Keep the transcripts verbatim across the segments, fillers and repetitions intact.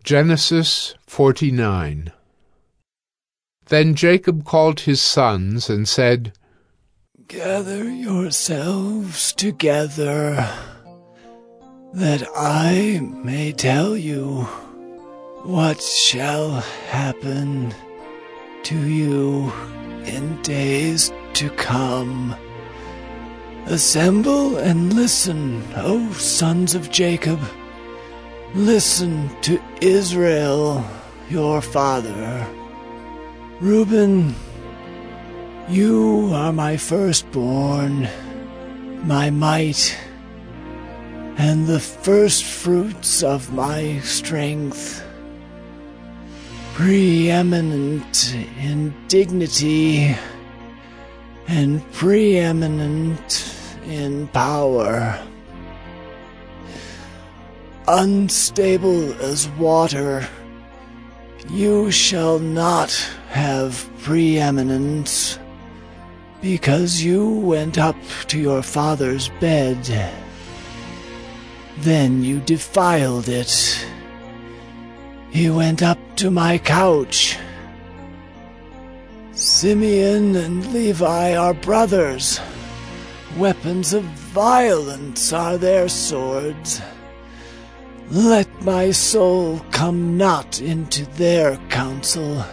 Genesis forty-nine. Then Jacob called his sons and said, "Gather yourselves together, that I may tell you what shall happen to you in days to come. Assemble and listen, O sons of Jacob. Listen to Israel, your father. Reuben, you are my firstborn, my might, and the first fruits of my strength, preeminent in dignity and preeminent in power. Unstable as water, you shall not have preeminence, because you went up to your father's bed. Then you defiled it. He went up to my couch. Simeon and Levi are brothers. Weapons of violence are their swords. Let my soul come not into their counsel.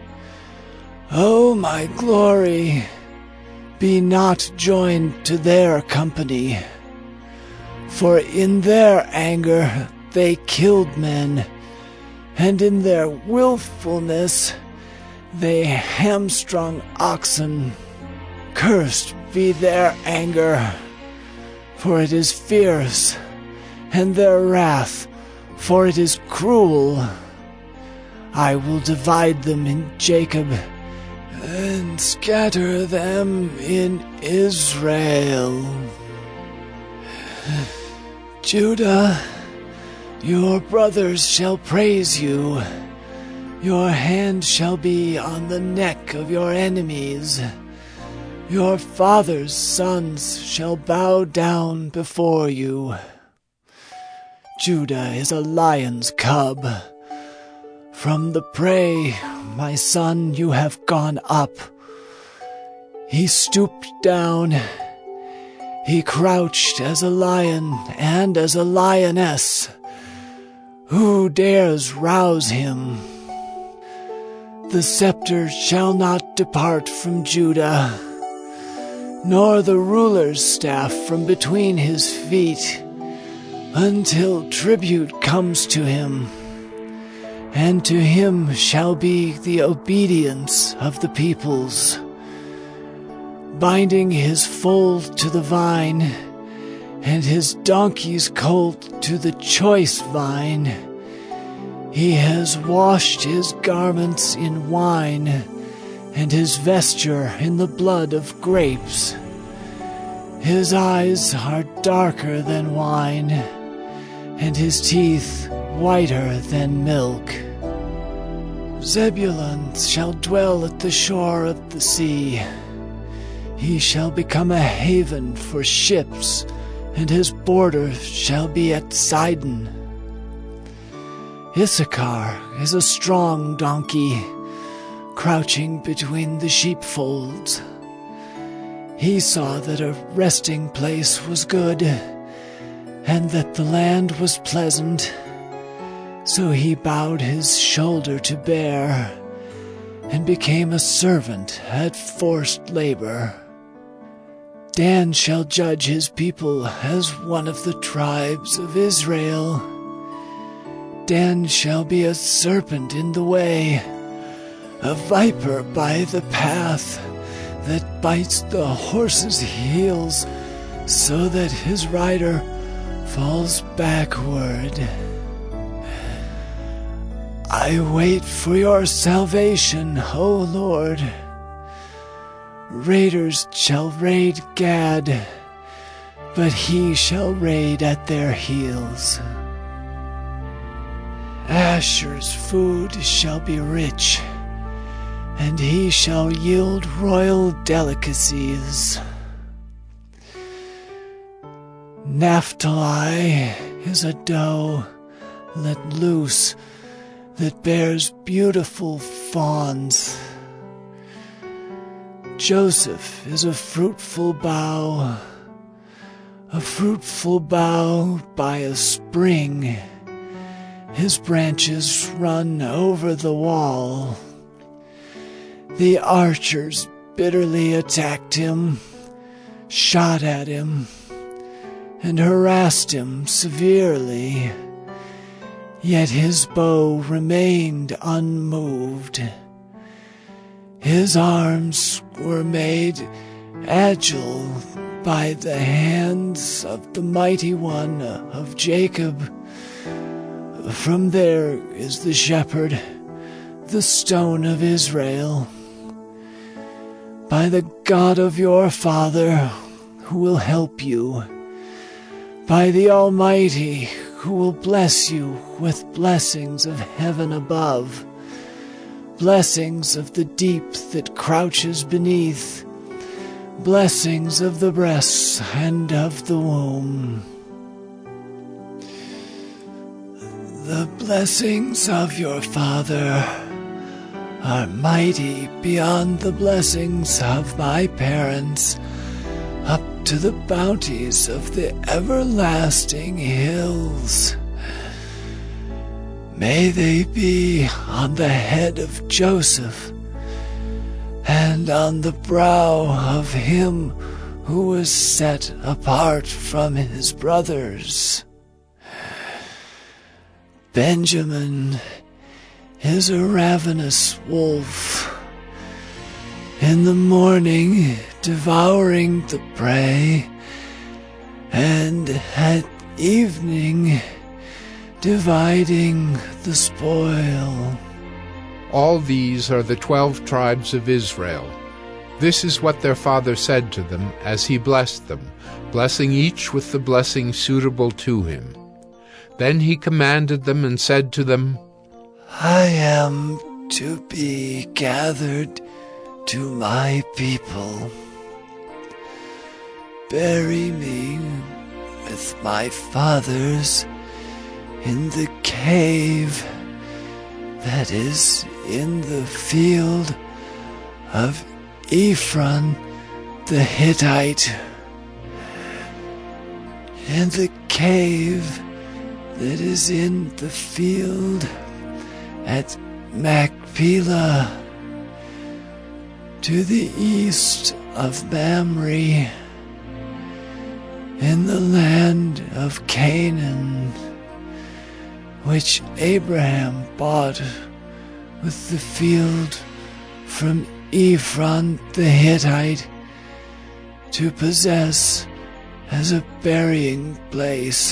O my glory, be not joined to their company. For in their anger they killed men, and in their willfulness they hamstrung oxen. Cursed be their anger, for it is fierce, and their wrath, for it is cruel. I will divide them in Jacob, and scatter them in Israel. Judah, your brothers shall praise you. Your hand shall be on the neck of your enemies. Your father's sons shall bow down before you. Judah is a lion's cub. From the prey, my son, you have gone up. He stooped down. He crouched as a lion and as a lioness. Who dares rouse him? The scepter shall not depart from Judah, nor the ruler's staff from between his feet, until tribute comes to him, and to him shall be the obedience of the peoples. Binding his foal to the vine, and his donkey's colt to the choice vine, he has washed his garments in wine, and his vesture in the blood of grapes. His eyes are darker than wine, and his teeth whiter than milk. Zebulun shall dwell at the shore of the sea. He shall become a haven for ships, and his border shall be at Sidon. Issachar is a strong donkey, crouching between the sheepfolds. He saw that a resting place was good, and that the land was pleasant. So he bowed his shoulder to bear, and became a servant at forced labor. Dan shall judge his people as one of the tribes of Israel. Dan shall be a serpent in the way, a viper by the path, that bites the horse's heels, so that his rider falls backward. I wait for your salvation, O Lord. Raiders shall raid Gad, but he shall raid at their heels. Asher's food shall be rich, and he shall yield royal delicacies. Naphtali is a doe let loose that bears beautiful fawns. Joseph is a fruitful bough, a fruitful bough by a spring. His branches run over the wall. The archers bitterly attacked him, shot at him, and harassed him severely. Yet his bow remained unmoved. His arms were made agile by the hands of the mighty one of Jacob. From there is the shepherd, the stone of Israel. By the God of your father, who will help you. By the Almighty, who will bless you with blessings of heaven above, blessings of the deep that crouches beneath, blessings of the breasts and of the womb. The blessings of your father are mighty beyond the blessings of my parents, up to the bounties of the everlasting hills. May they be on the head of Joseph, and on the brow of him who was set apart from his brothers. Benjamin is a ravenous wolf, in the morning devouring the prey, and at evening dividing the spoil. All these are the twelve tribes of Israel. This is what their father said to them as he blessed them, blessing each with the blessing suitable to him. Then he commanded them and said to them, I am to be gathered to my people. Bury me with my fathers in the cave that is in the field of Ephron the Hittite, in the cave that is in the field at Machpelah, to the east of Mamre, in the land of Canaan, which Abraham bought with the field from Ephron the Hittite, to possess as a burying place.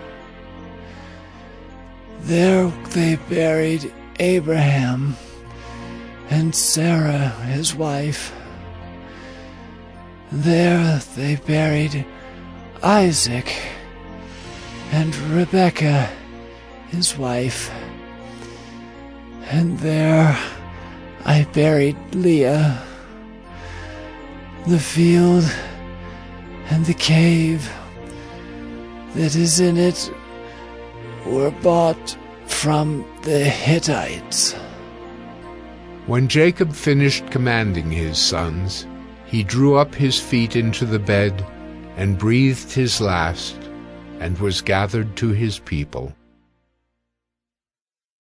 There they buried Abraham and Sarah his wife. There they buried Isaac and Rebekah his wife. And there I buried Leah. The field and the cave that is in it were bought from the Hittites. When Jacob finished commanding his sons, he drew up his feet into the bed and breathed his last, and was gathered to his people.